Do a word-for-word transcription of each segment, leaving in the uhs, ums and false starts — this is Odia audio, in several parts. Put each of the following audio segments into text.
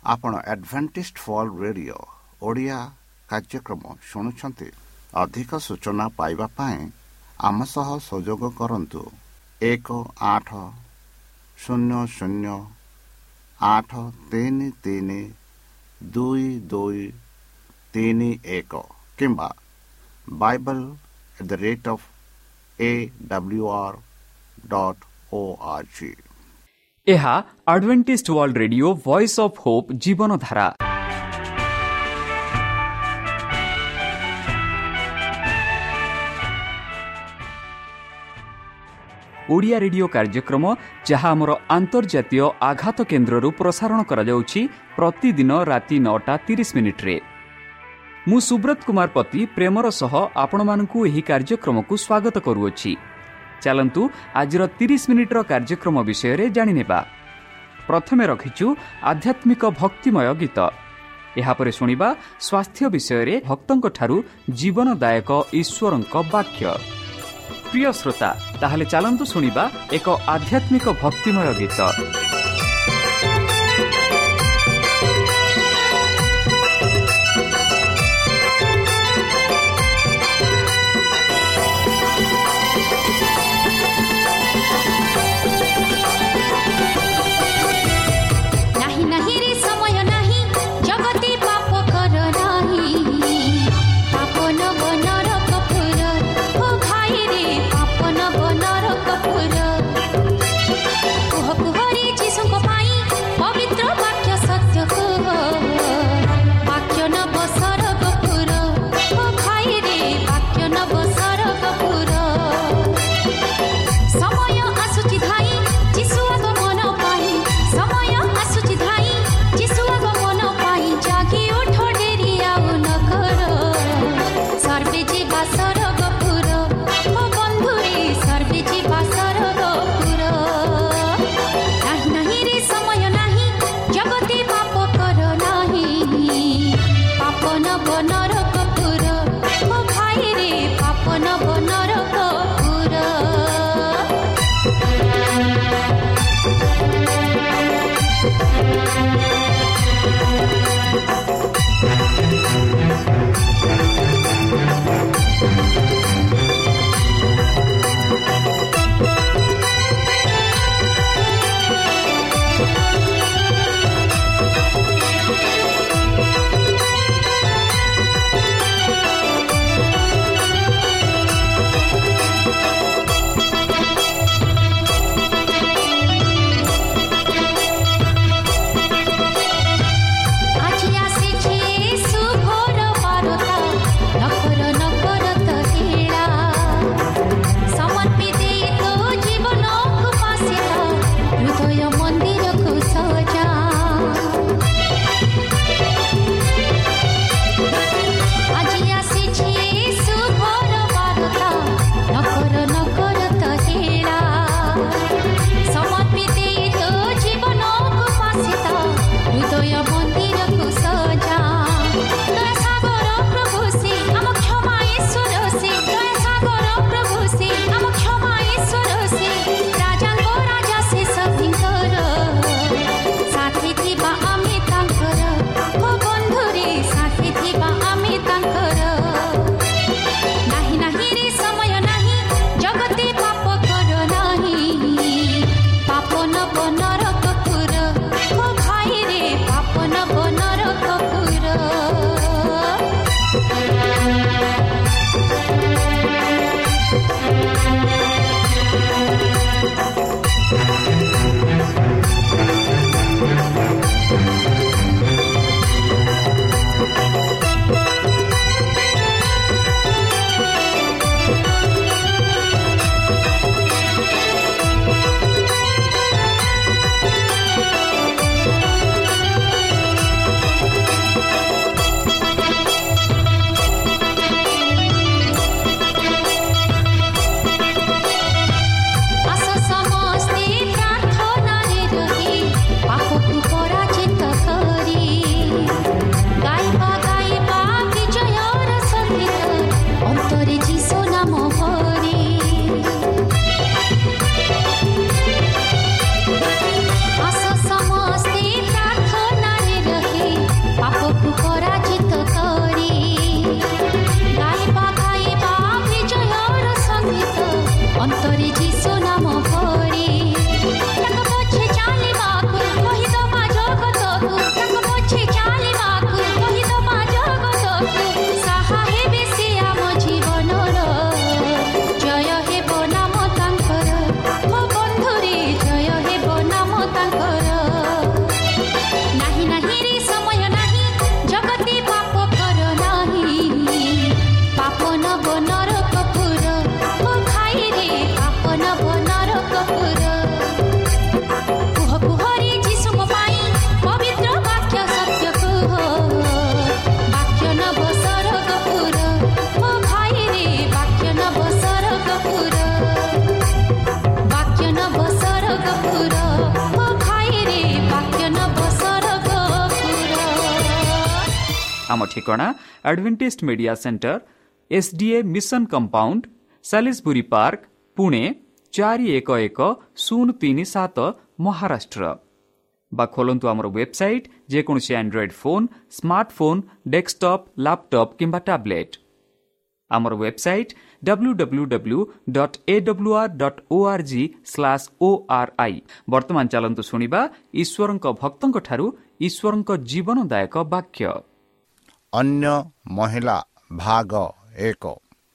आपण एडवेंटिस्ट वर्ल्ड रेडियो ओडिया कार्यक्रम शुणुछंती। अधिक सूचना पाइबा पाएं आम सह सहयोग करंतु एक आठ शून्य शून्य आठ तीन तीन दुई दुई तीन एक किंबा Bible at the rate of A W R dot O R G. ଏହା Adventist world radio voice of hope ଜୀବନ ଧାରା। ଓଡ଼ିଆ ରେଡିଓ କାର୍ଯ୍ୟକ୍ରମ ଯାହା ଆମର ଆନ୍ତର୍ଜାତୀୟ ଆଘାତ କେନ୍ଦ୍ରରୁ ପ୍ରସାରଣ କରାଯାଉଛି ପ୍ରତିଦିନ ରାତି ନଅଟା ତିରିଶ ମିନିଟ୍ରେ। ମୁଁ ସୁବ୍ରତ କୁମାର ପତି ପ୍ରେମର ସହ ଆପଣମାନଙ୍କୁ ଏହି କାର୍ଯ୍ୟକ୍ରମକୁ ସ୍ୱାଗତ କରୁଅଛି। ଚାଲନ୍ତୁ ଆଜିର ତିରିଶ ମିନିଟ୍ର କାର୍ଯ୍ୟକ୍ରମ ବିଷୟରେ ଜାଣିନେବା। ପ୍ରଥମେ ରଖିଛୁ ଆଧ୍ୟାତ୍ମିକ ଭକ୍ତିମୟ ଗୀତ। ଏହାପରେ ଶୁଣିବା ସ୍ୱାସ୍ଥ୍ୟ ବିଷୟରେ ଭକ୍ତଙ୍କଠାରୁ ଜୀବନଦାୟକ ଈଶ୍ୱରଙ୍କ ବାକ୍ୟ। ପ୍ରିୟ ଶ୍ରୋତା, ତାହେଲେ ଚାଲନ୍ତୁ ଶୁଣିବା ଏକ ଆଧ୍ୟାତ୍ମିକ ଭକ୍ତିମୟ ଗୀତ। कुह कुहरी आम ठिकाना Adventist media centre SDA mission compound Salisbury Park Pune चारि एक एक शून्य तीन सात महाराष्ट्र बा खोलंतु आमर वेबसाइट जेकोसी Android phone smartphone desktop laptop किंबा टैबलेट आमर website W W W dot A W R dot O R G slash O R I. वर्तमान चलंतु सुनिबा ईश्वरंक भक्तंक ठारू ईश्वरंक जीवनदायक वाक्य। अन्य महिला भाग एक।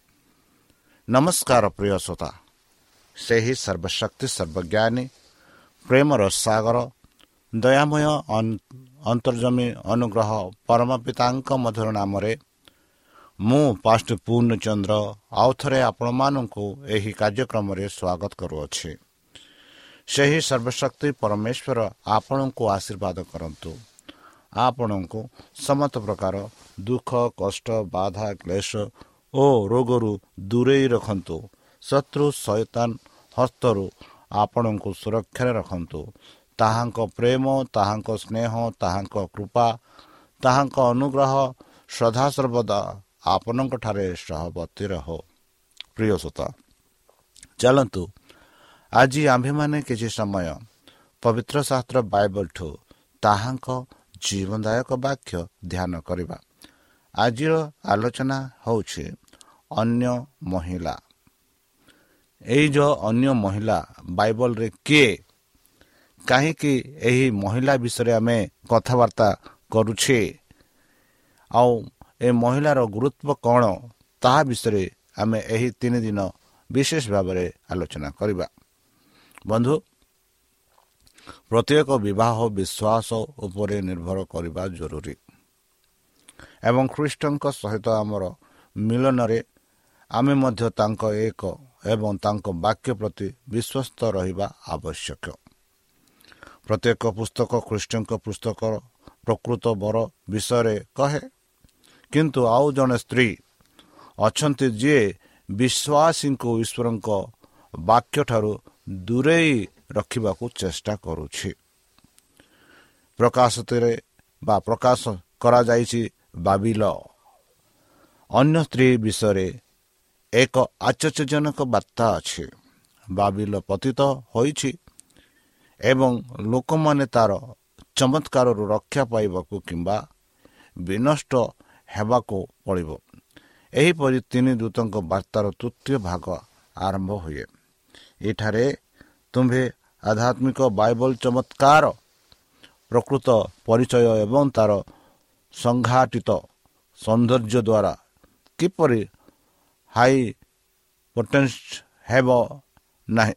नमस्कार प्रिय श्रोता, से ही सर्वशक्ति सर्वज्ञानी प्रेमर सागर दयामय अंतर्जमी अनुग्रह परम पितांक मधुर नाम मु पास्ट पूर्णचंद्र आउ थे आपण मानू यही कार्यक्रम स्वागत करुअछि। से ही सर्वशक्ति परमेश्वर आपण को आशीर्वाद करंतु, आपण को समस्त प्रकार दुख कष्ट बाधा क्लेश ओ रोगरू दूरे रखंतु, शत्रु शैतान हस्तरू आपण को सुरक्षा रखंतु। ताहांक प्रेम ताहांक स्नेह ताहांक कृपा ताहांक अनुग्रह सदा सर्वदा आपणक ठारे सहवर्ती रहो। प्रिय श्रोता, चलंतु आज आम्भे माने किछि समय पवित्र शास्त्र बाइबल ठू ताहांक जीवनदायक वाक्य ध्यान करिबा। आज आलोचना होछि अन्य महिला। एई जो अन्य महिला बाइबल रे के कहीं यही महिला विषय आम कथबार्ता करुछे आउ ए महिलार गुरुत्व कौन ता विषय आम यही तीन दिन विशेष भाव में आलोचना करिबा। बंधु, प्रत्येक विवाह विश्वास उपरे निर्भर करबा जरूरी एवं ख्रीष्टଙ୍କ सहित आमर मिलन रे आमे मध्य तांको एक एवं तांको वाक्य प्रति विश्वस्त रहिबा आवश्यक। प्रत्येक पुस्तक ख्रीष्टଙ୍କ पुस्तक प्रकृत बर विषय कहे, किंतु आउ जने स्त्री अछंती जे विश्वासी को ईश्वरଙ୍କ वाक्य ठारू दूरे रखिबा को चेष्टा करूछि। प्रकाशितरे बा प्रकाश करा जाइछि बाबिल अन्य स्त्री विषय एक आश्चर्यजनक वार्ता अछि। बाबिल पतित होइछि एवं लोक माने तार चमत्कार रक्षा पाइबाकू किंबा विनष्ट हेबाकू पड़िबो। एहीपरि तीन दूतଙ୍କ वार्तार तृतीय भाग आरंभ हुए। एठारे तुम्भे आध्यात्मिक बाइबल चमत्कार प्रकृत परिचय एवं तार संघाटित सौंदर्य द्वारा किपरि हाई पोटेंस हेब नाही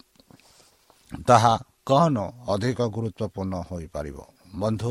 ताहा कौन अधिक गुरुत्वपूर्ण हो पारिबो। बंधु,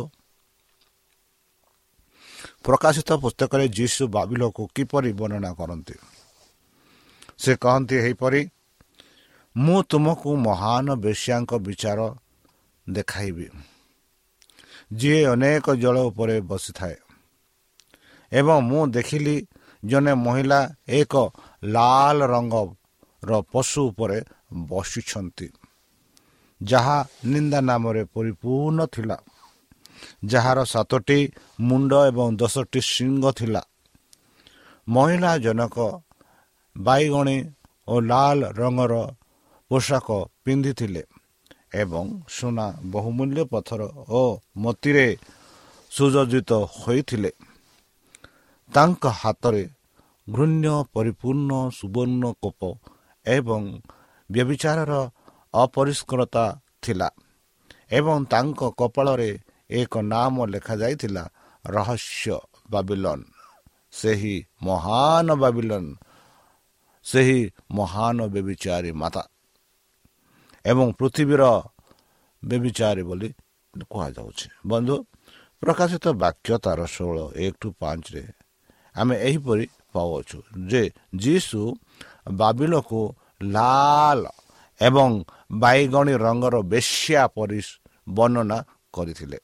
प्रकाशित पुस्तक रे यीशु बाबिल को किपरि वर्णना करंती। से कहंती एहीपरि, मु तुमको महान वेश्यांक विचार देखाइबी, जी अनेक जल उपरे बसी थाए। एवं मु देखिली जने महिला एक लाल रंग रो पशु उपरे बसिछंती, जहा निंदा नाम रे परिपूर्ण थिला, जार सातोटी मुंड एवं दसटी सिंह थिला। महिला जनक बाईगणी और लाल रंगर पोशाक पिंधि थिले एवं सुना बहुमूल्य पत्थर और मोतीरे सुसज्जित होइथिले। तांक हातरे घृण्य परिपूर्ण सुवर्ण कोप एवं व्यभिचारर अपरिष्कृता थिला एवं तांक कपाଳରେ एक नाम लेखा जाइथिला, रहस्य बाबिलोन, सेही महान बाबिलोन, सेही महान व्यभिचारी माता एवं पृथ्वीर व्यभिचारी बोली कहा जाउछि। बंधु, प्रकाशित वाक्य तार षोलह एक टू पांच रे आमे एहीपरि पाउछु जे यीशु बाबिल को लाल एवं बाईगणी रंगर बेश्या परि वर्णना करथिले।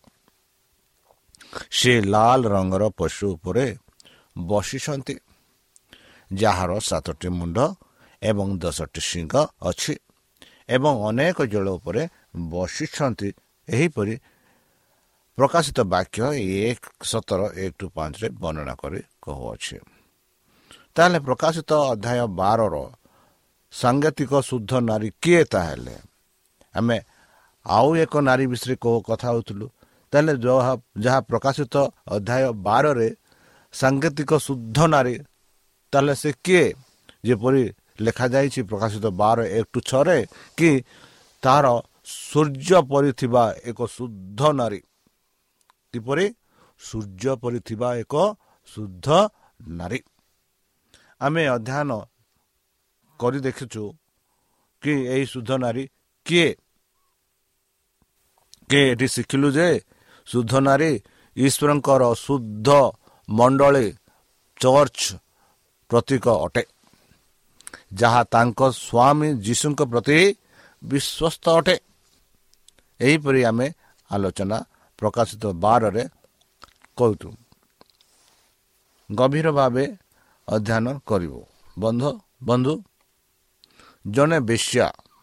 से लाल रंगर पशु उपरे बसिछंती, जार सातटी मुंड एवं दसटी सिंह अछि एवं अनेक जल उपरे बसिछंती। एहीपरि ପ୍ରକାଶିତ ବାକ୍ୟ ଏକ ସତର ଏକ ଟୁ ପାଞ୍ଚରେ ବର୍ଣ୍ଣନା କରି କହୁଅଛି। ତାହେଲେ ପ୍ରକାଶିତ ଅଧ୍ୟାୟ ବାରର ସାଂଘାତିକ ଶୁଦ୍ଧ ନାରୀ କିଏ? ତାହେଲେ ଆମେ ଆଉ ଏକ ନାରୀ ବିଷୟରେ କହୁ କଥା ହେଉଥିଲୁ। ତାହେଲେ ଯାହା ଯାହା ପ୍ରକାଶିତ ଅଧ୍ୟାୟ ବାରରେ ସାଂଘାତିକ ଶୁଦ୍ଧ ନାରୀ, ତାହେଲେ ସେ କିଏ? ଯେପରି ଲେଖାଯାଇଛି ପ୍ରକାଶିତ ବାର ଏକ ଟୁ ଛଅରେ କି ତାହାର ସୂର୍ଯ୍ୟ ପରି ଥିବା ଏକ ଶୁଦ୍ଧ ନାରୀ। କିପରି? ସୂର୍ଯ୍ୟ ପରି ଥିବା ଏକ ଶୁଦ୍ଧ ନାରୀ। ଆମେ ଅଧ୍ୟୟନ କରି ଦେଖିଛୁ କି ଏହି ଶୁଦ୍ଧ ନାରୀ କିଏ? କି ଏଠି ଶିଖିଲୁ ଯେ ଶୁଦ୍ଧ ନାରୀ ଈଶ୍ୱରଙ୍କର ଶୁଦ୍ଧ ମଣ୍ଡଳୀ ଚର୍ଚ୍ଚ ପ୍ରତୀକ ଅଟେ, ଯାହା ତାଙ୍କ ସ୍ୱାମୀ ଯୀଶୁଙ୍କ ପ୍ରତି ବିଶ୍ୱସ୍ତ ଅଟେ। ଏହିପରି ଆମେ ଆଲୋଚନା ପ୍ରକାଶିତ ବାରରେ କରୁଛୁ। ଗଭୀର ଭାବେ ଅଧ୍ୟୟନ କରିବୁ। ବନ୍ଧୁ ବନ୍ଧୁ ଜଣେ ବେଶ୍ୟା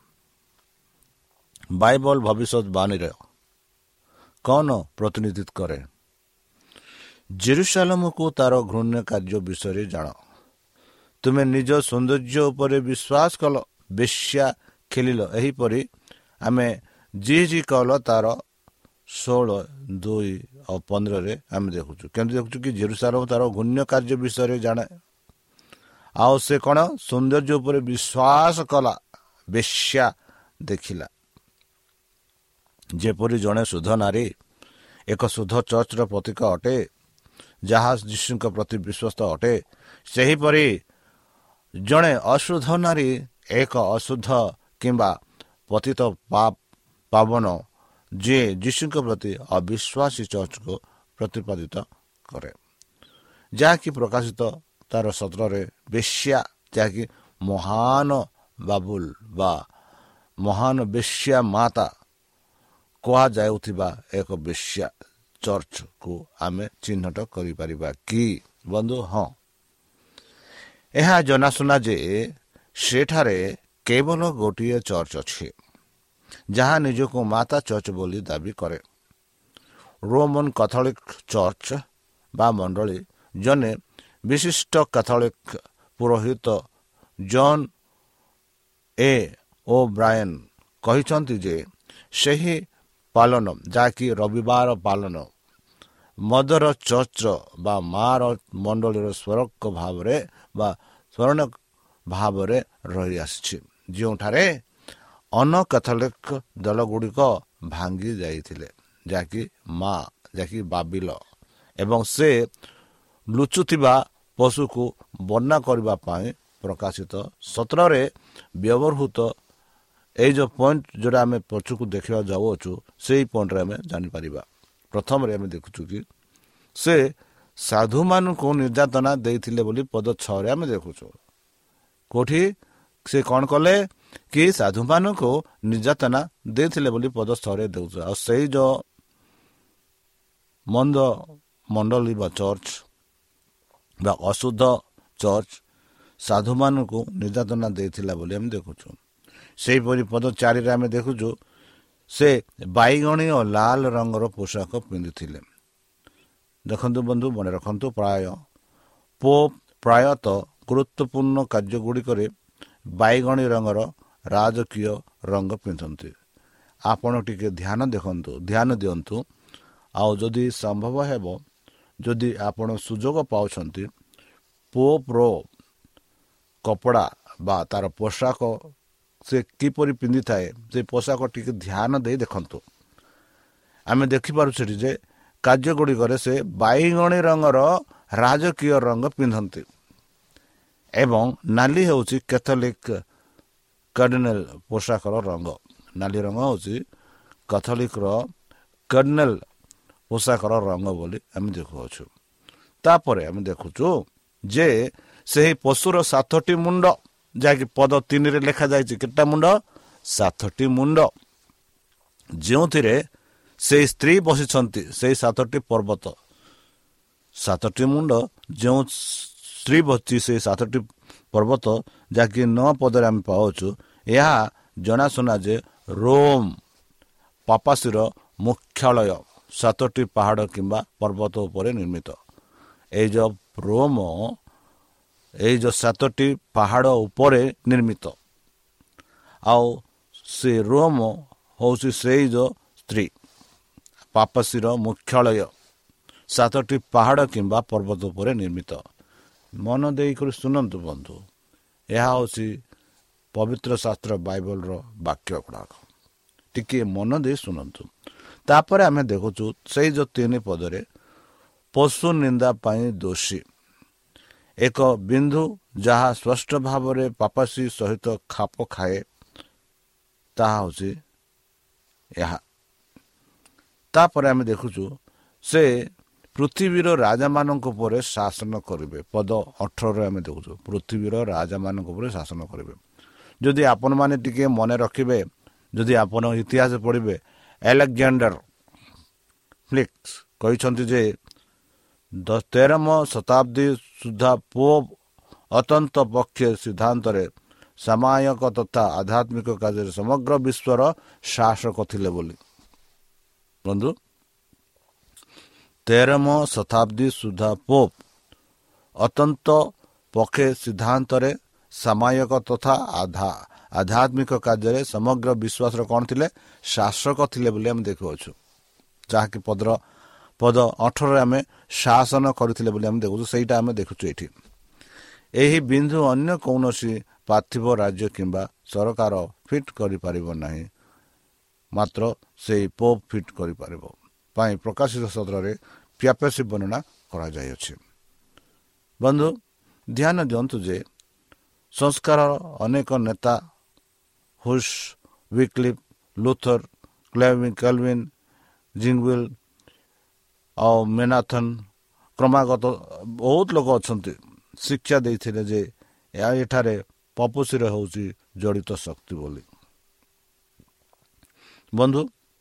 ବାଇବଲ ଭବିଷ୍ୟତବାଣୀର କ'ଣ ପ୍ରତିନିଧିତ୍ୱ କରେ? ଜେରୁସାଲେମକୁ ତାର ଘୃଣ୍ୟ କାର୍ଯ୍ୟ ବିଷୟରେ ଜାଣ। ତୁମେ ନିଜ ସୌନ୍ଦର୍ଯ୍ୟ ଉପରେ ବିଶ୍ୱାସ କଲ, ବେଶ୍ୟା ଖେଳିଲ। ଏହିପରି ଆମେ ଜି ଜି କଲ ତାର ଷୋହଳ ଦୁଇ ଆଉ ପନ୍ଦରରେ ଆମେ ଦେଖୁଛୁ। କେମିତି ଦେଖୁଛୁ କି ଜେରୁସାଲେମ ତାର ଘୃଣ୍ୟ କାର୍ଯ୍ୟ ବିଷୟରେ ଜାଣେ, ଆଉ ସେ କ'ଣ ସୌନ୍ଦର୍ଯ୍ୟ ଉପରେ ବିଶ୍ୱାସ କଲା, ବେଶ୍ୟା ଦେଖିଲା। ଯେପରି ଜଣେ ଶୁଦ୍ଧ ନାରୀ ଏକ ଶୁଦ୍ଧ ଚର୍ଚ୍ଚର ପ୍ରତୀକ ଅଟେ, ଯାହା ଯୀଶୁଙ୍କ ପ୍ରତି ବିଶ୍ୱସ୍ତ ଅଟେ, ସେହିପରି ଜଣେ ଅଶୁଦ୍ଧ ନାରୀ ଏକ ଅଶୁଦ୍ଧ କିମ୍ବା ପତିତ ପାବନ ଯିଏ ଯୀଶୁଙ୍କ ପ୍ରତି ଅବିଶ୍ୱାସୀ ଚର୍ଚ୍ଚକୁ ପ୍ରତିପାଦିତ କରେ। ଯାହାକି ପ୍ରକାଶିତ ତାର ସତରରେ ବେଶ୍ୟା, ଯାହାକି ମହାନ ବାବୁଲ ବା ମହାନ ବେଶ୍ୟା ମାତା କୁହାଯାଉଥିବା ଏକ ବେଶ୍ୟା ଚର୍ଚ୍ଚକୁ ଆମେ ଚିହ୍ନଟ କରିପାରିବା କି ବନ୍ଧୁ? ହଁ, ଏହା ଜଣାଶୁଣା ଯେ ସେଠାରେ କେବଳ ଗୋଟିଏ ଚର୍ଚ୍ଚ ଅଛି, ଯାହା ନିଜକୁ ମାତା ଚର୍ଚ୍ଚ ବୋଲି ଦାବି କରେ। ରୋମାନ କାଥୋଲିକ ଚର୍ଚ୍ଚ ବା ମଣ୍ଡଳୀ ଜଣେ ବିଶିଷ୍ଟ କାଥୋଲିକ ପୁରୋହିତ ଜନ୍ ଏ ଓ ବ୍ରାୟନ କହିଛନ୍ତି ଯେ ସେହି ପାଳନ, ଯାହାକି ରବିବାର ପାଳନ, ମଦର ଚର୍ଚ୍ଚର ବା ମାର ମଣ୍ଡଳୀର ସ୍ୱରକ ଭାବରେ ବା ସ୍ମରଣ ଭାବରେ ରହିଆସିଛି, ଯେଉଁଠାରେ ଅନ କାଥୋଲିକ ଦଳଗୁଡ଼ିକ ଭାଙ୍ଗି ଯାଇଥିଲେ, ଯାହାକି ମା, ଯାହାକି ବାବିଲ, ଏବଂ ସେ ଲୁଚୁଥିବା ପଶୁକୁ ବର୍ଣ୍ଣନା କରିବା ପାଇଁ ପ୍ରକାଶିତ ସତରରେ ବ୍ୟବହୃତ ଏଇ ଯେଉଁ ପଏଣ୍ଟ ଯେଉଁଟା ଆମେ ପଛକୁ ଦେଖିବାକୁ ଯାଉଅଛୁ, ସେଇ ପଏଣ୍ଟରେ ଆମେ ଜାଣିପାରିବା। ପ୍ରଥମରେ ଆମେ ଦେଖୁଛୁ କି ସେ ସାଧୁମାନଙ୍କୁ ନିର୍ଯାତନା ଦେଇଥିଲେ ବୋଲି ପଦ ଛଅରେ ଆମେ ଦେଖୁଛୁ। କେଉଁଠି ସେ କ'ଣ କଲେ କି ସାଧୁମାନଙ୍କୁ ନିର୍ଯାତନା ଦେଇଥିଲେ ବୋଲି ପଦ ଛଅରେ ଦେଉଛୁ। ଆଉ ସେଇ ଯେଉଁ ମନ୍ଦ ମଣ୍ଡଳୀ ବା ଚର୍ଚ୍ଚ ବା ଅଶୁଦ୍ଧ ଚର୍ଚ୍ଚ ସାଧୁମାନଙ୍କୁ ନିର୍ଯାତନା ଦେଇଥିଲା ବୋଲି ଆମେ ଦେଖୁଛୁ। ସେହିପରି ପଦ ଚାରିରେ ଆମେ ଦେଖୁଛୁ ସେ ବାଇଗଣୀ ଓ ଲାଲ ରଙ୍ଗର ପୋଷାକ ପିନ୍ଧିଥିଲେ। ଦେଖନ୍ତୁ ବନ୍ଧୁ, ମନେ ରଖନ୍ତୁ, ପ୍ରାୟ ପୋପ ପ୍ରାୟତଃ ଗୁରୁତ୍ୱପୂର୍ଣ୍ଣ କାର୍ଯ୍ୟଗୁଡ଼ିକରେ ବାଇଗଣୀ ରଙ୍ଗର ରାଜକୀୟ ରଙ୍ଗ ପିନ୍ଧନ୍ତି। ଆପଣ ଟିକେ ଧ୍ୟାନ ଦେଖନ୍ତୁ ଧ୍ୟାନ ଦିଅନ୍ତୁ ଆଉ ଯଦି ସମ୍ଭବ ହେବ, ଯଦି ଆପଣ ସୁଯୋଗ ପାଉଛନ୍ତି, ପୋପର କପଡ଼ା ବା ତାର ପୋଷାକ ସେ କିପରି ପିନ୍ଧିଥାଏ, ସେ ପୋଷାକ ଟିକେ ଧ୍ୟାନ ଦେଇ ଦେଖନ୍ତୁ। ଆମେ ଦେଖିପାରୁଛୁ ଯେ କାର୍ଯ୍ୟଗୁଡ଼ିକରେ ସେ ବାଇଗଣୀ ରଙ୍ଗର ରାଜକୀୟ ରଙ୍ଗ ପିନ୍ଧନ୍ତି ଏବଂ ନାଲି ହେଉଛି କ୍ୟାଥୋଲିକ କର୍ଡିନାଲ ପୋଷାକର ରଙ୍ଗ। ନାଲି ରଙ୍ଗ ହେଉଛି କାଥୋଲିକର କର୍ଡିନାଲ ପୋଷାକର ରଙ୍ଗ ବୋଲି ଆମେ ଦେଖୁଅଛୁ। ତାପରେ ଆମେ ଦେଖୁଛୁ ଯେ ସେହି ପଶୁର ସାତଟି ମୁଣ୍ଡ, ଯାହାକି ପଦ ତିନିରେ ଲେଖାଯାଇଛି, କେତେଟା ମୁଣ୍ଡ? ସାତଟି ମୁଣ୍ଡ, ଯେଉଁଥିରେ ସେଇ ସ୍ତ୍ରୀ ବସିଛନ୍ତି, ସେଇ ସାତଟି ପର୍ବତ, ସାତଟି ମୁଣ୍ଡ ଯେଉଁ ସ୍ତ୍ରୀ ବସିଛି ସେଇ ସାତଟି ପର୍ବତ, ଯାହାକି ନଅ ପଦରେ ଆମେ ପାଉଛୁ। ଏହା ଜଣାଶୁଣା ଯେ ରୋମ ପାପାସିର ମୁଖ୍ୟାଳୟ ସାତଟି ପାହାଡ଼ କିମ୍ବା ପର୍ବତ ଉପରେ ନିର୍ମିତ। ଏଇ ଯେଉଁ ରୋମ ଏଇ ଯେଉଁ ସାତଟି ପାହାଡ଼ ଉପରେ ନିର୍ମିତ। ଆଉ ସେ ରୋମ ହେଉଛି ସେଇ ଯେଉଁ ସ୍ତ୍ରୀ ପାପସୀର ମୁଖ୍ୟାଳୟ ସାତଟି ପାହାଡ଼ କିମ୍ବା ପର୍ବତ ଉପରେ ନିର୍ମିତ। ମନ ଦେଇକରି ଶୁଣନ୍ତୁ ବନ୍ଧୁ, ଏହା ହେଉଛି ପବିତ୍ର ଶାସ୍ତ୍ର ବାଇବଲର ବାକ୍ୟ ଗୁଡ଼ାକ। ଟିକିଏ ମନ ଦେଇ ଶୁଣନ୍ତୁ। ତାପରେ ଆମେ ଦେଖୁଛୁ ସେଇ ଯେଉଁ ତିନି ପଦରେ ପଶୁ ନିନ୍ଦା ପାଇଁ ଦୋଷୀ ଏକ ବିନ୍ଦୁ ଯାହା ସ୍ପଷ୍ଟ ଭାବରେ ପାପାସୀ ସହିତ ଖାପ ଖାଏ, ତାହା ହେଉଛି ଏହା। ତାପରେ ଆମେ ଦେଖୁଛୁ ସେ ପୃଥିବୀର ରାଜାମାନଙ୍କ ଉପରେ ଶାସନ କରିବେ। ପଦ ଅଠରରେ ଆମେ ଦେଖୁଛୁ ପୃଥିବୀର ରାଜାମାନଙ୍କ ଉପରେ ଶାସନ କରିବେ। ଯଦି ଆପଣମାନେ ଟିକେ ମନେ ରଖିବେ, ଯଦି ଆପଣ ଇତିହାସ ପଢ଼ିବେ, ଆଲେକ୍ଜାଣ୍ଡର ଫ୍ଲିକ୍ସ କହିଛନ୍ତି ଯେ ତେରମ ଶତାବ୍ଦୀ ସୁଦ୍ଧା ପୋପ୍ ଅନ୍ତତ ପକ୍ଷେ ସିଦ୍ଧାନ୍ତରେ ସାମୟିକ ତଥା ଆଧ୍ୟାତ୍ମିକ କାର୍ଯ୍ୟରେ ସମଗ୍ର ବିଶ୍ୱର ଶାସକ ଥିଲେ ବୋଲି। ବନ୍ଧୁ, ତେରମ ଶତାବ୍ଦୀ ସୁଦ୍ଧା ପୋପ୍ ଅନ୍ତତ ପକ୍ଷେ ସିଦ୍ଧାନ୍ତରେ ସାମୟିକ ତଥା ଆଧା ଆଧ୍ୟାତ୍ମିକ କାର୍ଯ୍ୟରେ ସମଗ୍ର ବିଶ୍ୱାସର କ'ଣ ଥିଲେ? ଶାସକ ଥିଲେ ବୋଲି ଆମେ ଦେଖୁଅଛୁ। ଯାହାକି ପଦର ପଦ ଅଠରରେ ଆମେ ଶାସନ କରିଥିଲେ ବୋଲି ଆମେ ଦେଖୁଛୁ। ସେଇଟା ଆମେ ଦେଖୁଛୁ ଏଠି। ଏହି ବିନ୍ଦୁ ଅନ୍ୟ କୌଣସି ପାର୍ଥିବ ରାଜ୍ୟ କିମ୍ବା ସରକାର ଫିଟ୍ କରିପାରିବ ନାହିଁ, ମାତ୍ର ସେଇ ପୋପ୍ ଫିଟ୍ କରିପାରିବ ପାଇଁ ପ୍ରକାଶିତ ସତ୍ରରେ ପ୍ୟାପେସି ବର୍ଣ୍ଣନା କରାଯାଇଅଛି। ବନ୍ଧୁ, ଧ୍ୟାନ ଦିଅନ୍ତୁ ଯେ ସଂସ୍କାରର ଅନେକ ନେତା ହୁସ୍, ୱିକ୍ଲିଫ୍, ଲୁଥର, କ୍ୟାଲଭିନ୍, ଜିଙ୍ଗୱିଲ୍ ଆଉ ମେନାଥନ୍ କ୍ରମାଗତ ବହୁତ ଲୋକ ଅଛନ୍ତି ଶିକ୍ଷା ଦେଇଥିଲେ ଯେ ଏହା ଏଠାରେ ପପୁସିର ହେଉଛି ଜଡ଼ିତ ଶକ୍ତି ବୋଲି। ବନ୍ଧୁ,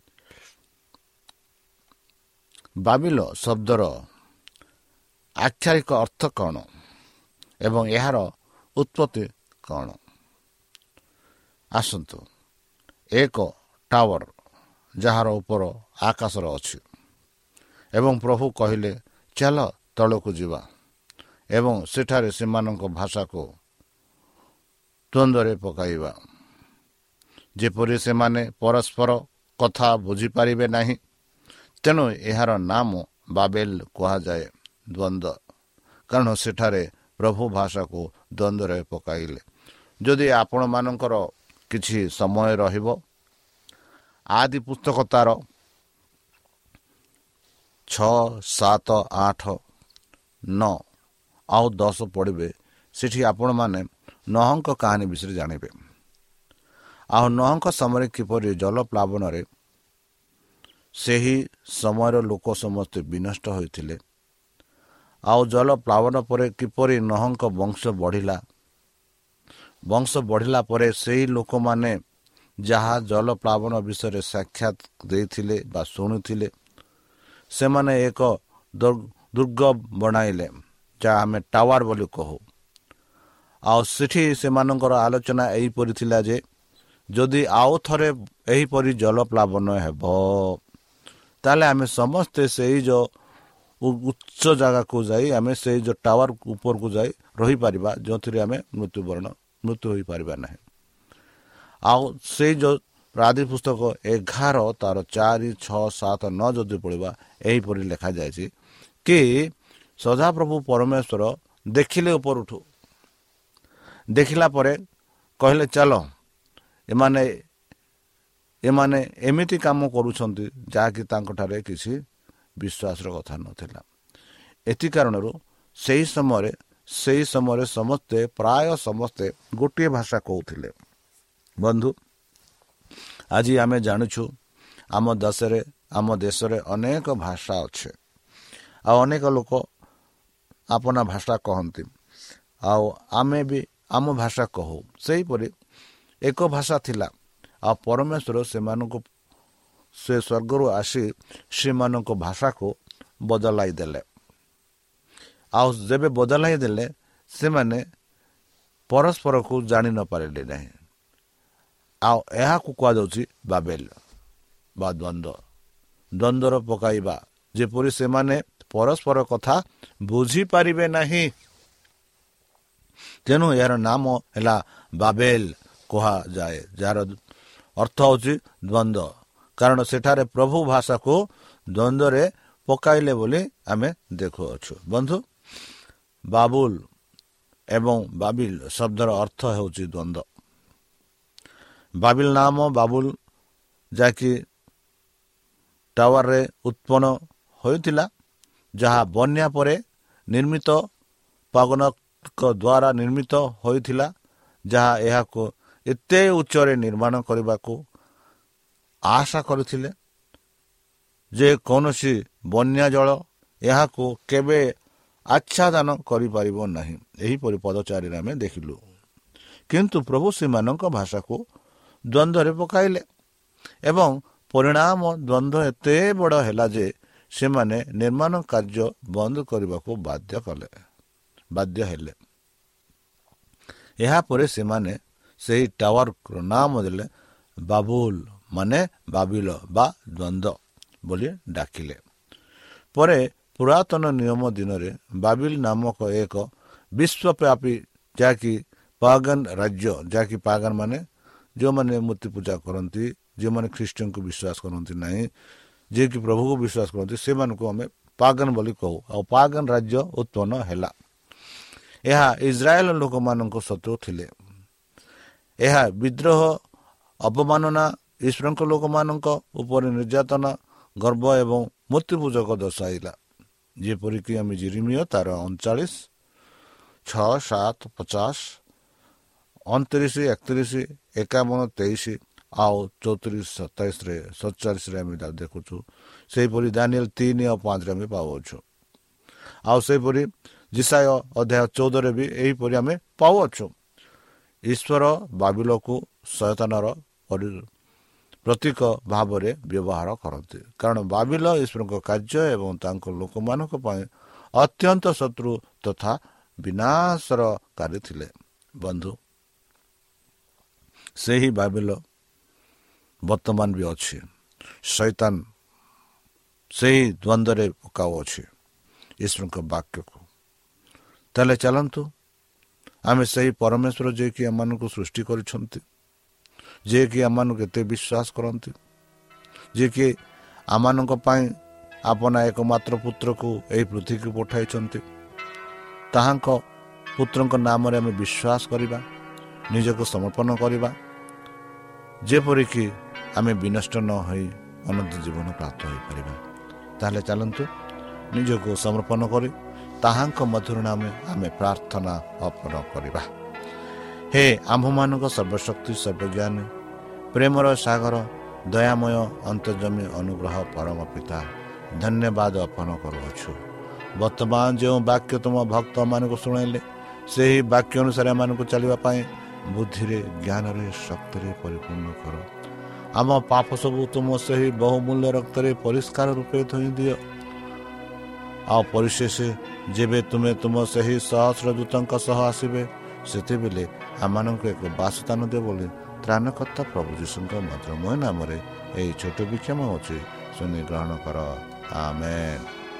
ବାବିଲ ଶବ୍ଦର ଆକ୍ଷରିକ ଅର୍ଥ କ'ଣ ଏବଂ ଏହାର ଉତ୍ପତ୍ତି କ'ଣ? ଆସନ୍ତୁ, ଏକ ଟାୱାର ଯାହାର ଉପର ଆକାଶର ଅଛି ଏବଂ ପ୍ରଭୁ କହିଲେ ଚାଲ ତଳକୁ ଯିବା ଏବଂ ସେଠାରେ ସେମାନଙ୍କ ଭାଷାକୁ ଦ୍ୱନ୍ଦ୍ୱରେ ପକାଇବା, ଯେପରି ସେମାନେ ପରସ୍ପର କଥା ବୁଝିପାରିବେ ନାହିଁ। ତେଣୁ ଏହାର ନାମ ବାବେଲ କୁହାଯାଏ, ଦ୍ୱନ୍ଦ୍ୱ, କାରଣ ସେଠାରେ ପ୍ରଭୁ ଭାଷାକୁ ଦ୍ୱନ୍ଦ୍ୱରେ ପକାଇଲେ। ଯଦି ଆପଣମାନଙ୍କର କିଛି ସମୟ ରହିବ, ଆଦି ପୁସ୍ତକ ତାର ଛଅ, ସାତ, ଆଠ, ନଅ ଆଉ ଦଶ ପଢ଼ିବେ, ସେଠି ଆପଣମାନେ ନହଙ୍କ କାହାଣୀ ବିଷୟରେ ଜାଣିବେ। ଆଉ ନହଙ୍କ ସମୟରେ କିପରି ଜଳପ୍ଲାବନରେ ସେହି ସମୟର ଲୋକ ସମସ୍ତେ ବିନଷ୍ଟ ହୋଇଥିଲେ, ଆଉ ଜଳପ୍ଲାବନ ପରେ କିପରି ନହଙ୍କ ବଂଶ ବଢ଼ିଲା। ବଂଶ ବଢ଼ିଲା ପରେ ସେହି ଲୋକମାନେ ଯାହା ଜଳପ୍ଲାବନ ବିଷୟରେ ସାକ୍ଷାତ ଦେଇଥିଲେ ବା ଶୁଣିଥିଲେ, ସେମାନେ ଏକ ଦୁର୍ଗ ବନାଇଲେ, ଯାହା ଆମେ ଟାୱାର ବୋଲି କହୁ। ଆଉ ସେଠି ସେମାନଙ୍କର ଆଲୋଚନା ଏହିପରି ଥିଲା ଯେ ଯଦି ଆଉ ଥରେ ଏହିପରି ଜଳପ୍ଲାବନ ହେବ, ତାହେଲେ ଆମେ ସମସ୍ତେ ସେଇ ଯେଉଁ ଉଚ୍ଚ ଜାଗାକୁ ଯାଇ ଆମେ ସେଇ ଯେଉଁ ଟାୱାର ଉପରକୁ ଯାଇ ରହିପାରିବା, ଯେଉଁଥିରେ ଆମେ ମୃତ୍ୟୁବରଣ ମୃତ୍ୟୁ ହୋଇପାରିବା ନାହିଁ। ଆଉ ସେଇ ଯେଉଁ ଆଦି ପୁସ୍ତକ ଏଗାର ତାର ଚାରି, ଛଅ, ସାତ, ନଅ ଯଦି ପଢ଼ିବା, ଏହିପରି ଲେଖାଯାଇଛି କି ସଦାପ୍ରଭୁ ପରମେଶ୍ୱର ଦେଖିଲେ ଉପରଠୁ, ଦେଖିଲା ପରେ କହିଲେ ଚାଲ, ଏମାନେ ଏମାନେ ଏମିତି କାମ କରୁଛନ୍ତି ଯାହାକି ତାଙ୍କଠାରେ କିଛି ବିଶ୍ୱାସର କଥା ନଥିଲା। ଏଥି କାରଣରୁ ସେହି ସମୟରେ ସେହି ସମୟରେ ସମସ୍ତେ ପ୍ରାୟ ସମସ୍ତେ ଗୋଟିଏ ଭାଷା କହୁଥିଲେ। ବନ୍ଧୁ, ଆଜି ଆମେ ଜାଣୁଛୁ ଆମ ଦେଶରେ ଆମ ଦେଶରେ ଅନେକ ଭାଷା ଅଛି, ଆଉ ଅନେକ ଲୋକ ଆପଣା ଭାଷା କହନ୍ତି, ଆଉ ଆମେ ବି ଆମ ଭାଷା କହୁ। ସେହିପରି ଏକ ଭାଷା ଥିଲା, ଆଉ ପରମେଶ୍ୱର ସେମାନଙ୍କୁ ସେ ସ୍ୱର୍ଗରୁ ଆସି ସେମାନଙ୍କ ଭାଷାକୁ ବଦଳାଇ ଦେଲେ। ଆଉ ଯେବେ ବଦଳାଇ ଦେଲେ, ସେମାନେ ପରସ୍ପରକୁ ଜାଣି ନ ପାରିଲେ ନାହିଁ। ଆଉ ଏହାକୁ କୁହାଯାଉଛି ବାବେଲ ବା ଦ୍ୱନ୍ଦ୍ୱ। ଦ୍ୱନ୍ଦ୍ୱର ପକାଇବା, ଯେପରି ସେମାନେ ପରସ୍ପର କଥା ବୁଝିପାରିବେ ନାହିଁ। ତେଣୁ ଏହାର ନାମ ହେଲା ବାବେଲ କୁହାଯାଏ, ଯାହାର ଅର୍ଥ ହେଉଛି ଦ୍ୱନ୍ଦ୍ୱ, କାରଣ ସେଠାରେ ପ୍ରଭୁ ଭାଷାକୁ ଦ୍ୱନ୍ଦ୍ୱରେ ପକାଇଲେ ବୋଲି ଆମେ ଦେଖୁଅଛୁ। ବନ୍ଧୁ, ବାବୁଲ ଏବଂ ବାବିଲ ଶବ୍ଦର ଅର୍ଥ ହେଉଛି ଦ୍ୱନ୍ଦ୍ୱ। ବାବିଲ ନାମ ବାବୁଲ, ଯାହାକି ଟାୱାରରେ ଉତ୍ପନ୍ନ ହୋଇଥିଲା, ଯାହା ବନ୍ୟା ପରେ ନିର୍ମିତ ପାଗନଙ୍କ ଦ୍ୱାରା ନିର୍ମିତ ହୋଇଥିଲା, ଯାହା ଏହାକୁ ଏତେ ଉଚ୍ଚରେ ନିର୍ମାଣ କରିବାକୁ ଆଶା କରିଥିଲେ ଯେ କୌଣସି ବନ୍ୟା ଜଳ ଏହାକୁ କେବେ ଆଚ୍ଛାଦନ କରିପାରିବ ନାହିଁ। ଏହିପରି ପଦଚାରୀରେ ଆମେ ଦେଖିଲୁ। କିନ୍ତୁ ପ୍ରଭୁ ସେମାନଙ୍କ ଭାଷାକୁ ଦ୍ୱନ୍ଦ୍ୱରେ ପକାଇଲେ ଏବଂ ପରିଣାମ ଦ୍ୱନ୍ଦ୍ୱ ଏତେ ବଡ଼ ହେଲା ଯେ ସେମାନେ ନିର୍ମାଣ କାର୍ଯ୍ୟ ବନ୍ଦ କରିବାକୁ ବାଧ୍ୟ କଲେ ବାଧ୍ୟ ହେଲେ। ଏହାପରେ ସେମାନେ ସେହି ଟାୱାରର ନାମ ଦେଲେ ବାବୁଲ, ମାନେ ବାବିଲ ବା ଦ୍ୱନ୍ଦ୍ୱ ବୋଲି ଡାକିଲେ। ପରେ ପୁରାତନ ନିୟମ ଦିନରେ ବାବିଲ ନାମକ ଏକ ବିଶ୍ୱବ୍ୟାପୀ, ଯାହାକି ପାଗାନ ରାଜ୍ୟ, ଯାହାକି ପାଗାନ ମାନେ ଯେଉଁମାନେ ମୂର୍ତ୍ତି ପୂଜା କରନ୍ତି, ଯେଉଁମାନେ ଖ୍ରୀଷ୍ଟଙ୍କୁ ବିଶ୍ୱାସ କରନ୍ତି ନାହିଁ, ଯିଏକି ପ୍ରଭୁକୁ ବିଶ୍ୱାସ କରନ୍ତି, ସେମାନଙ୍କୁ ଆମେ ପାଗାନ ବୋଲି କହୁ। ଆଉ ପାଗାନ ରାଜ୍ୟ ଉତ୍ପନ୍ନ ହେଲା। ଏହା ଇସ୍ରାଏଲ ଲୋକମାନଙ୍କ ଶତ୍ରୁ ଥିଲେ। ଏହା ବିଦ୍ରୋହ, ଅବମାନନା, ଈଶ୍ୱରଙ୍କ ଲୋକମାନଙ୍କ ଉପରେ ନିର୍ଯାତନା, ଗର୍ବ ଏବଂ ମୂର୍ତ୍ତି ପୂଜକ ଦର୍ଶାଇଲା। ଯେପରିକି ଆମେ ଜିରିମିୟ ତାର ଅଣଚାଳିଶ ଛଅ ସାତ ପଚାଶ ଅଣତିରିଶ ଏକତିରିଶ ଏକାବନ ତେଇଶ ଆଉ ଚଉତିରିଶ ସତେଇଶରେ ସତଚାଳିଶରେ ଆମେ ଦେଖୁଛୁ। ସେହିପରି ଦାନିଏଲ ତିନି ଆଉ ପାଞ୍ଚରେ ଆମେ ପାଉଅଛୁ। ଆଉ ସେହିପରି ଜିସାୟ ଅଧ୍ୟାୟ ଚଉଦରେ ବି ଏହିପରି ଆମେ ପାଉଅଛୁ। ଈଶ୍ୱର ବାବିଲକୁ ଶୟତାନର ପ୍ରତୀକ ଭାବରେ ବ୍ୟବହାର କରନ୍ତି, କାରଣ ବାବିଲ ଈଶ୍ୱରଙ୍କ କାର୍ଯ୍ୟ ଏବଂ ତାଙ୍କ ଲୋକମାନଙ୍କ ପାଇଁ ଅତ୍ୟନ୍ତ ଶତ୍ରୁ ତଥା ବିନାଶରକାରୀ ଥିଲେ। ବନ୍ଧୁ, ସେହି ବାବିଲ ବର୍ତ୍ତମାନ ବି ଅଛି। ଶୈତାନ ସେହି ଦ୍ୱନ୍ଦ୍ୱରେ ପକାଉଅଛି ଈଶ୍ୱରଙ୍କ ବାକ୍ୟକୁ। ତାହେଲେ ଚାଲନ୍ତୁ ଆମେ ସେହି ପରମେଶ୍ୱର ଯିଏକି ଏମାନଙ୍କୁ ସୃଷ୍ଟି କରିଛନ୍ତି, ଯିଏକି ଆମମାନଙ୍କୁ ଏତେ ବିଶ୍ୱାସ କରନ୍ତି, ଯିଏକି ଆମମାନଙ୍କ ପାଇଁ ଆପଣା ଏକମାତ୍ର ପୁତ୍ରକୁ ଏହି ପୃଥିବୀକୁ ପଠାଇଛନ୍ତି, ତାହାଙ୍କ ପୁତ୍ରଙ୍କ ନାମରେ ଆମେ ବିଶ୍ୱାସ କରିବା, ନିଜକୁ ସମର୍ପଣ କରିବା, ଯେପରିକି ଆମେ ବିନଷ୍ଟ ନ ହୋଇ ଅନନ୍ତ ଜୀବନ ପ୍ରାପ୍ତ ହୋଇପାରିବା। ତାହେଲେ ଚାଲନ୍ତୁ ନିଜକୁ ସମର୍ପଣ କରି ତାହାଙ୍କ ମଧୁର ନାମେ ଆମେ ପ୍ରାର୍ଥନା ଅର୍ପଣ କରିବା। ହେ ଆମ୍ଭମାନଙ୍କ ସର୍ବଶକ୍ତି ସର୍ବଜ୍ଞାନୀ ପ୍ରେମର ସାଗର ଦୟାମୟ ଅନ୍ତର୍ଜମୀ ଅନୁଗ୍ରହ ପରମ ପିତା, ଧନ୍ୟବାଦ ଅର୍ପଣ କରୁଅଛୁ। ବର୍ତ୍ତମାନ ଯେଉଁ ବାକ୍ୟ ତୁମ ଭକ୍ତମାନଙ୍କୁ ଶୁଣାଇଲେ, ସେହି ବାକ୍ୟ ଅନୁସାରେ ଏମାନଙ୍କୁ ଚାଲିବା ପାଇଁ ବୁଦ୍ଧିରେ ଜ୍ଞାନରେ ଶକ୍ତିରେ ପରିପୂର୍ଣ୍ଣ କର। ଆମ ପାପ ସବୁ ତୁମ ସେହି ବହୁମୂଲ୍ୟ ରକ୍ତରେ ପରିଷ୍କାର ରୂପେ ଧୋଇ ଦିଅ। ଆଉ ପରିଶେଷ ଯେବେ ତୁମେ ତୁମ ସେହି ସହସ୍ର ଦୂତଙ୍କ ସହ ଆସିବେ, ସେତେବେଳେ ଆମମାନଙ୍କୁ ଏକ ବାସସ୍ଥାନ ଦିଅ ବୋଲି ତ୍ରାଣକର୍ତ୍ତା ପ୍ରଭୁ ଯୀଶୁଙ୍କ ମଧୁରମୟ ନାମରେ ଏହି ଛୋଟ ବିକ୍ଷମ ଅଛି, ଶୁଣି ଗ୍ରହଣ କର। ଆମେନ୍।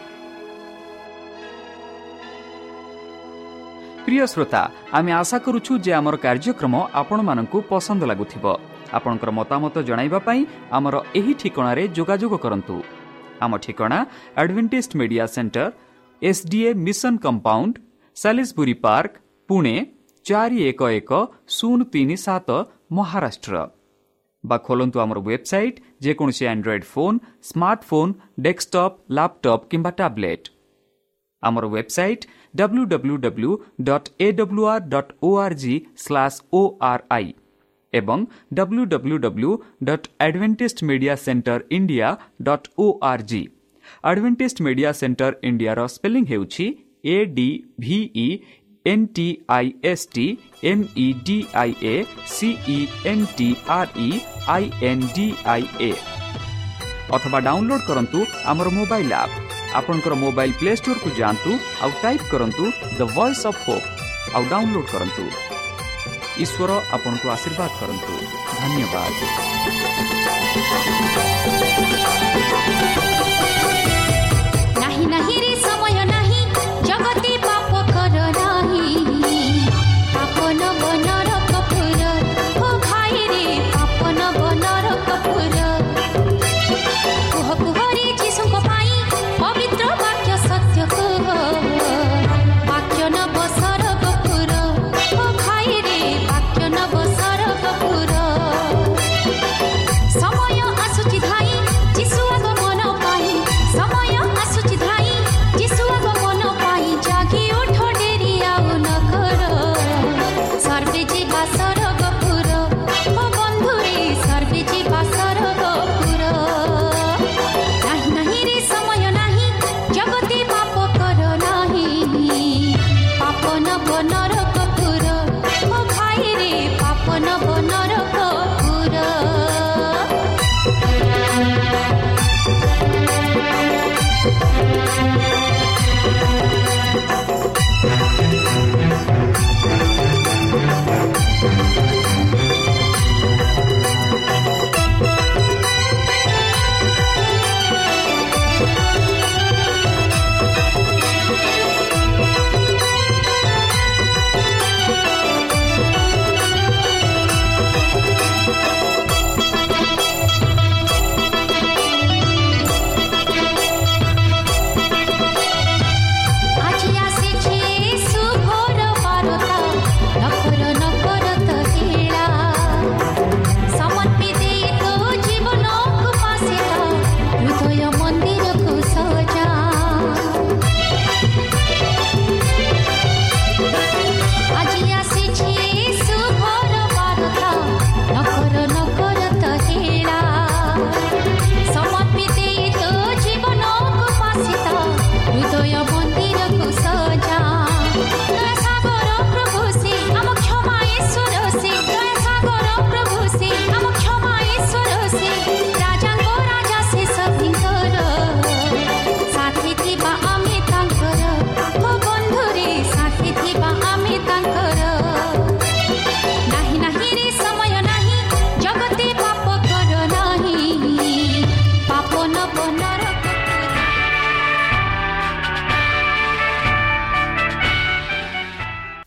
প্রিয় শ্রোতা, আমি আশা করুছু যে আমার কার্যক্রম আপনার পসন্দ লাগুথিব। আপনার মতামত জনাইবা পাই আমার এই ঠিকଣାর যোগাযোগ করন্তু। আম ঠিকଣା Adventist media centre, SDA mission compound, Salisbury Park, Pune চারি এক এক শূন্য তিন সাত, মহারাষ্ট্র। বা খোলন্তু আমার ওয়েবসাইট, যেকোনসি Android phone, smartphone, desktop, laptop কিংবা ট্যাবলেট। আমার website W W W dot A W R dot O R G slash O R I এবং W W W dot Adventist media centre India dot O R G. Adventist media centre ইন্ডিয়ার স্পেলিং ହେଉଛି A D V E N T I S T M E D I A C E N T R E I N D I A. অথবা ডাউনলোড করন্তু আমার মোবাইল আপ। আপনার মোবাইল প্লে স্টোর কু যাআন্তু আউ টাইপ করন্তু দ ভয়েস অফ হোপ আউ ডাউনলোড করন্তু। ईश्वर आपनको आशीर्वाद करନ୍ତୁ। धन्यवाद।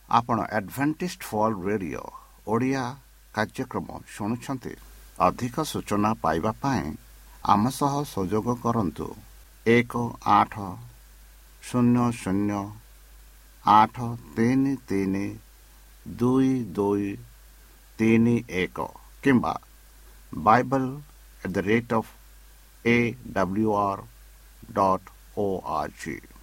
ଆପଣ ଆଡଭେଣ୍ଟିଷ୍ଟ ଫଲ୍ ରେଡ଼ିଓ ଓଡ଼ିଆ କାର୍ଯ୍ୟକ୍ରମ ଶୁଣୁଛନ୍ତି। ଅଧିକ ସୂଚନା ପାଇବା ପାଇଁ ଆମ ସହ ସଂଯୋଗ କରନ୍ତୁ ଏକ ଆଠ ଶୂନ୍ୟ ଶୂନ୍ୟ ଆଠ ତିନି ତିନି ଦୁଇ ଦୁଇ ତିନି ଏକ କିମ୍ବା Bible at the rate of A W R dot O R G.